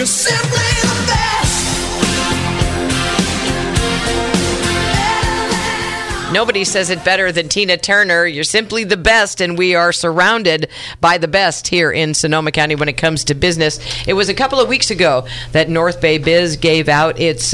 simply the best. Nobody says it better than Tina Turner. You're simply the best, and we are surrounded by the best here in Sonoma County when it comes to business. It was a couple of weeks ago that North Bay Biz gave out its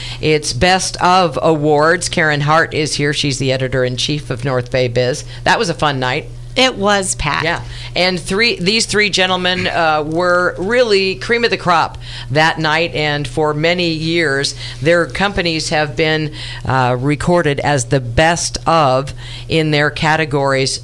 Best of Awards. Karen Hart is here. She's the editor-in-chief of North Bay Biz. That was a fun night. It was, Pat. Yeah, and these three gentlemen were really cream of the crop that night, and for many years, their companies have been recorded as the best of in their categories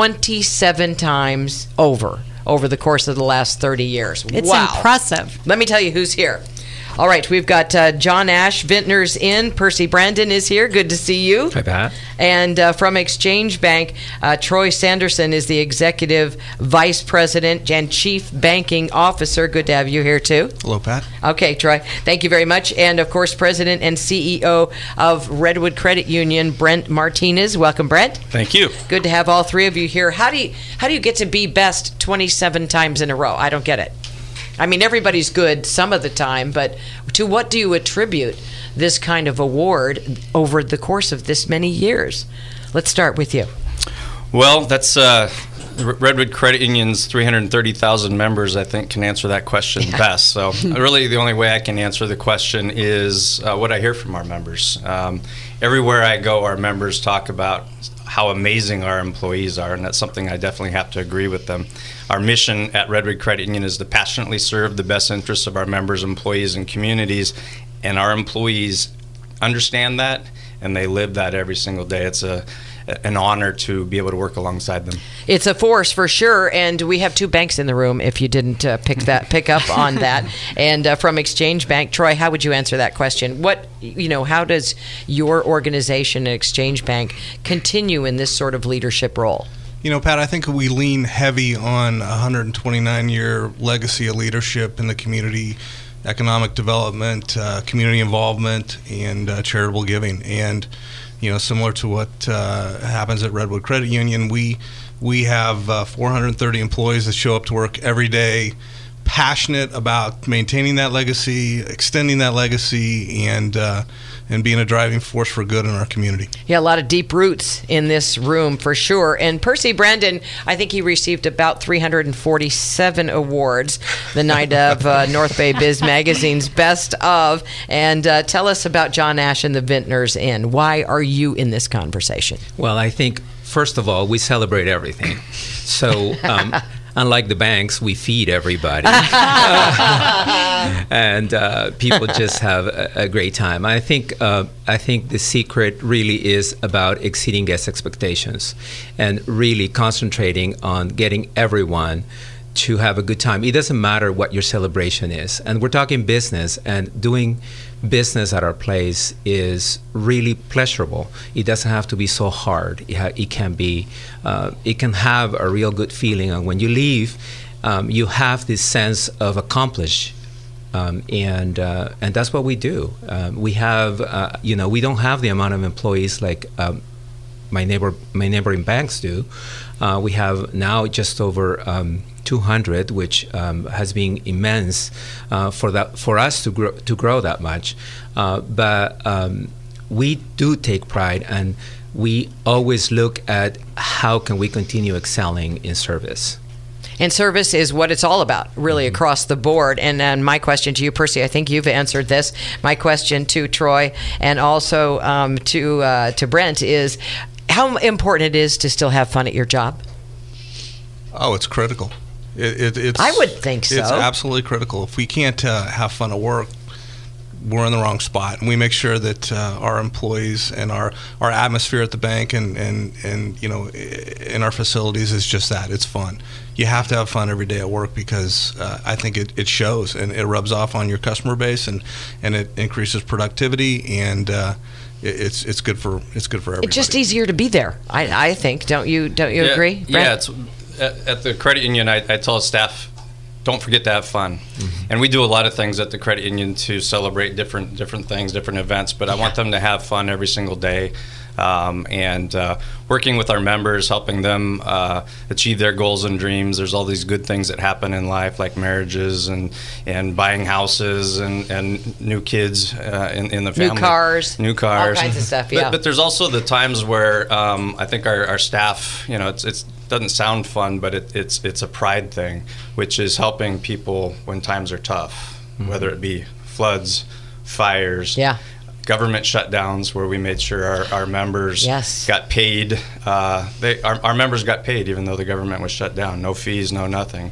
27 times over the course of the last 30 years. It's wow. Impressive. Let me tell you who's here. All right, we've got John Ash, Vintners Inn. Percy Brandon is here. Good to see you. Hi, Pat. And from Exchange Bank, Troy Sanderson is the Executive Vice President and Chief Banking Officer. Good to have you here, too. Hello, Pat. Okay, Troy. Thank you very much. And, of course, President and CEO of Redwood Credit Union, Brent Martinez. Welcome, Brent. Thank you. Good to have all three of you here. How do you get to be best 27 times in a row? I don't get it. I mean, everybody's good some of the time, but to what do you attribute this kind of award over the course of this many years? Let's start with you. Well, that's Redwood Credit Union's 330,000 members, I think, can answer that question best. So really the only way I can answer the question is what I hear from our members. Everywhere I go, our members talk about how amazing our employees are, and that's something I definitely have to agree with them. Our mission at Redwood Credit Union is to passionately serve the best interests of our members, employees, and communities, and our employees understand that, and they live that every single day. It's an honor to be able to work alongside them. It's a force for sure, and we have two banks in the room if you didn't pick up on that. And from Exchange Bank, Troy, how would you answer that question? How does your organization, Exchange Bank, continue in this sort of leadership role? Pat, I think we lean heavy on a 129-year legacy of leadership in the community, economic development, community involvement, and charitable giving. And similar to what happens at Redwood Credit Union, we have 430 employees that show up to work every day, passionate about maintaining that legacy, extending that legacy, and being a driving force for good in our community. Yeah, a lot of deep roots in this room for sure. And Percy Brandon, I think he received about 347 awards the night of North Bay Biz Magazine's Best Of. And tell us about John Ash and the Vintners Inn. Why are you in this conversation? Well, I think, first of all, we celebrate everything. So unlike the banks, we feed everybody. And people just have a great time. I think the secret really is about exceeding guest expectations and really concentrating on getting everyone to have a good time. It doesn't matter what your celebration is. And we're talking business, and doing business at our place is really pleasurable. It doesn't have to be so hard. It can be, it can have a real good feeling. And when you leave, you have this sense of accomplish. And that's what we do. We have, we don't have the amount of employees like my neighboring banks do. We have now just over 200, which has been immense for us to grow that much. But we do take pride, and we always look at how can we continue excelling in service. And service is what it's all about, really, across the board. And then my question to you, Percy, I think you've answered this. My question to Troy and also to Brent is how important it is to still have fun at your job. Oh, it's critical. It's I would think so. It's absolutely critical. If we can't have fun at work, we're in the wrong spot. And we make sure that our employees and our atmosphere at the bank and in our facilities is just that. It's fun. You have to have fun every day at work because I think it shows and it rubs off on your customer base and it increases productivity and it's good for everybody. It's just easier to be there. I think. Don't you agree, Brent? Yeah, it's at the credit union. I tell staff, don't forget to have fun. Mm-hmm. And we do a lot of things at the credit union to celebrate different things, different events, but I want them to have fun every single day. and working with our members, helping them achieve their goals and dreams. There's all these good things that happen in life, like marriages and buying houses and new kids in the family. New cars. All kinds of stuff, yeah. But there's also the times where I think our staff, it doesn't sound fun, but it's a pride thing, which is helping people when times are tough, whether it be floods, fires, government shutdowns, where we made sure our members got paid. Our members got paid even though the government was shut down. No fees, no nothing.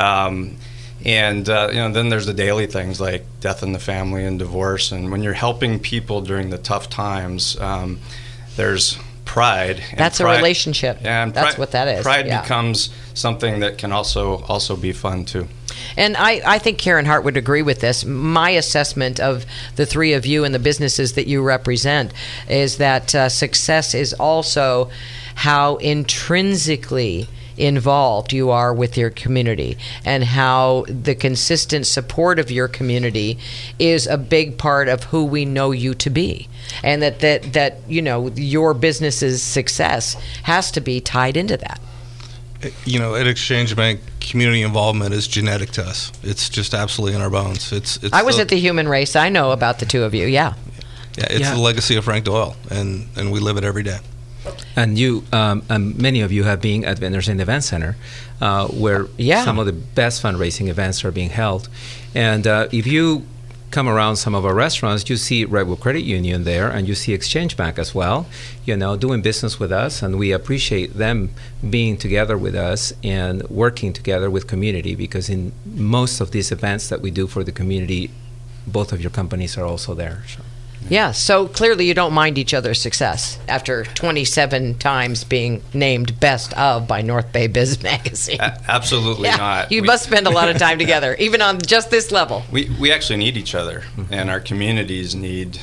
And then there's the daily things like death in the family and divorce. And when you're helping people during the tough times, there's pride. That's a relationship. Yeah, and that's what that is. Pride becomes something that can also be fun too. And I think Karen Hart would agree with this. My assessment of the three of you and the businesses that you represent is that success is also how intrinsically involved you are with your community, and how the consistent support of your community is a big part of who we know you to be, and that your business's success has to be tied into that. At Exchange Bank, community involvement is genetic to us. It's just absolutely in our bones. I was at the Human Race. I know about the two of you. It's the legacy of Frank Doyle, and we live it every day. And you, many of you have been at Vintners Inn Event Center, where some of the best fundraising events are being held. And if you come around some of our restaurants, you see Redwood Credit Union there, and you see Exchange Bank as well, doing business with us. And we appreciate them being together with us and working together with community, because in most of these events that we do for the community, both of your companies are also there. So clearly you don't mind each other's success after 27 times being named best of by North Bay Biz Magazine. Absolutely not. You must spend a lot of time together, even on just this level. We actually need each other, and our communities need.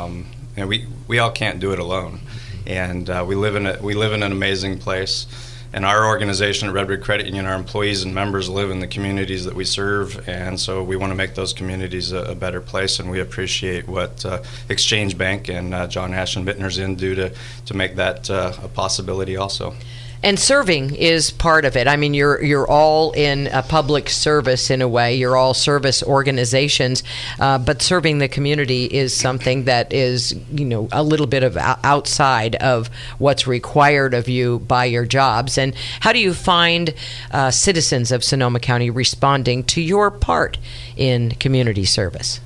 We all can't do it alone, and we live in an amazing place. And our organization, Redwood Credit Union, our employees and members live in the communities that we serve, and so we want to make those communities a better place, and we appreciate what Exchange Bank and John Ash and Vintners Inn do to make that a possibility also. And serving is part of it. I mean, you're all in a public service in a way. You're all service organizations, but serving the community is something that is, a little bit of outside of what's required of you by your jobs. And how do you find citizens of Sonoma County responding to your part in community service?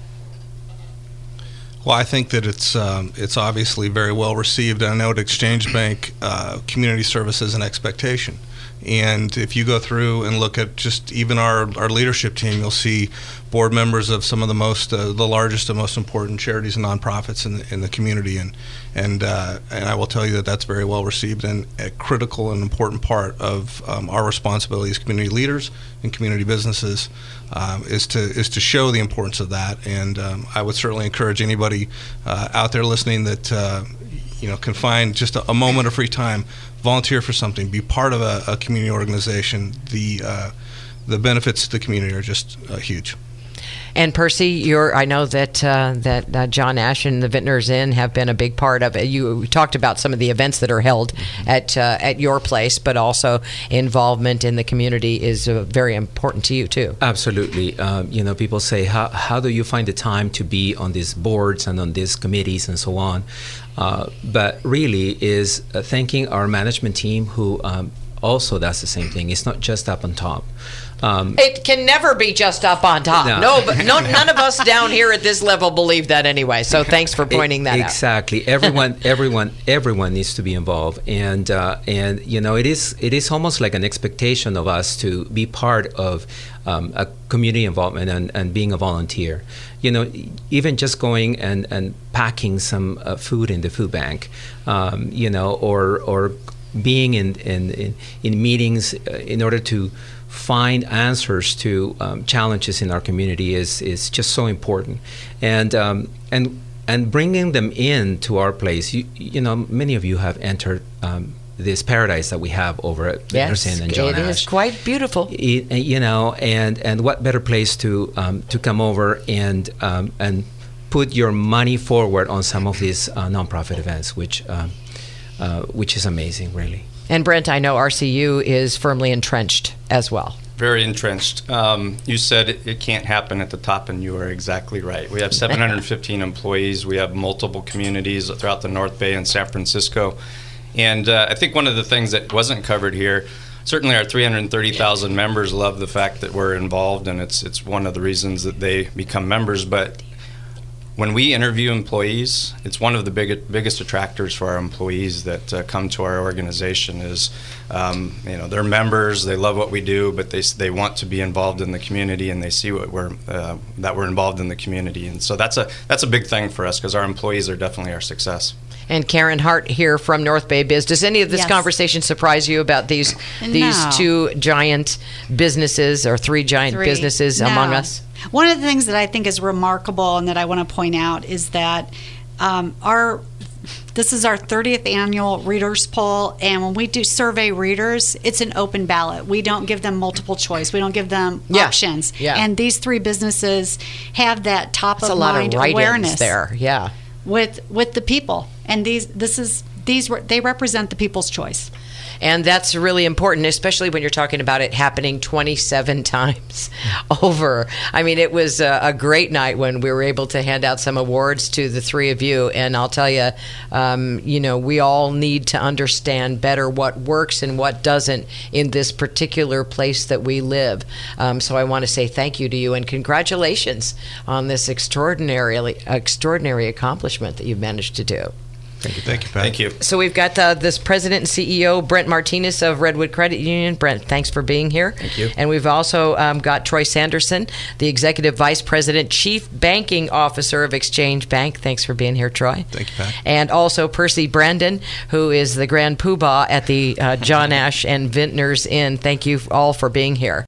Well, I think that it's obviously very well received. I know at Exchange Bank, community service is an expectation. And if you go through and look at just even our leadership team, you'll see board members of some of the largest and most important charities and nonprofits in the community. And I will tell you that that's very well received, and a critical and important part of our responsibility as community leaders and community businesses is to show the importance of that. And I would certainly encourage anybody out there listening that can find just a moment of free time, volunteer for something, be part of a community organization. The benefits to the community are just huge. And Percy, I know that John Ash and the Vintners Inn have been a big part of it. You talked about some of the events that are held at your place, but also involvement in the community is very important to you too. Absolutely. People say, how do you find the time to be on these boards and on these committees and so on? But really is thanking our management team who also does the same thing. It's not just up on top. It can never be just up on top. None of us down here at this level believe that anyway. So thanks for pointing that out. Exactly. Everyone needs to be involved, and it is almost like an expectation of us to be part of a community involvement and being a volunteer. Even just going and packing some food in the food bank, or being in meetings in order to find answers to challenges in our community is just so important, and bringing them into our place. Many of you have entered this paradise that we have over at Vintners Inn and John Ash. It is quite beautiful. And what better place to come over and put your money forward on some of these nonprofit events, which which is amazing, really. And Brent, I know RCU is firmly entrenched as well. Very entrenched. You said it can't happen at the top, and you are exactly right. We have 715 employees. We have multiple communities throughout the North Bay and San Francisco. And I think one of the things that wasn't covered here, certainly our 330,000 members love the fact that we're involved, and it's one of the reasons that they become members. But when we interview employees, it's one of the biggest attractors for our employees that come to our organization is, they're members, they love what we do, but they want to be involved in the community, and they see that we're involved in the community. And so that's a big thing for us, because our employees are definitely our success. And Karen Hart here from North Bay Biz. Does any of this conversation surprise you about these two giant businesses, or three giant businesses among us? One of the things that I think is remarkable and that I want to point out is that this is our 30th annual readers poll, and when we do survey readers, it's an open ballot. We don't give them multiple choice. We don't give them options. Yeah. And these three businesses have that top of mind awareness there. Yeah. With the people, and they represent the people's choice. And that's really important, especially when you're talking about it happening 27 times over. I mean, it was a great night when we were able to hand out some awards to the three of you. And I'll tell you, we all need to understand better what works and what doesn't in this particular place that we live. So I want to say thank you to you, and congratulations on this extraordinary accomplishment that you've managed to do. Thank you, Pat. Thank you. So we've got this president and CEO, Brent Martinez of Redwood Credit Union. Brent, thanks for being here. Thank you. And we've also got Troy Sanderson, the Executive Vice President, Chief Banking Officer of Exchange Bank. Thanks for being here, Troy. Thank you, Pat. And also Percy Brandon, who is the Grand Poobah at the John Ash and Vintners Inn. Thank you all for being here.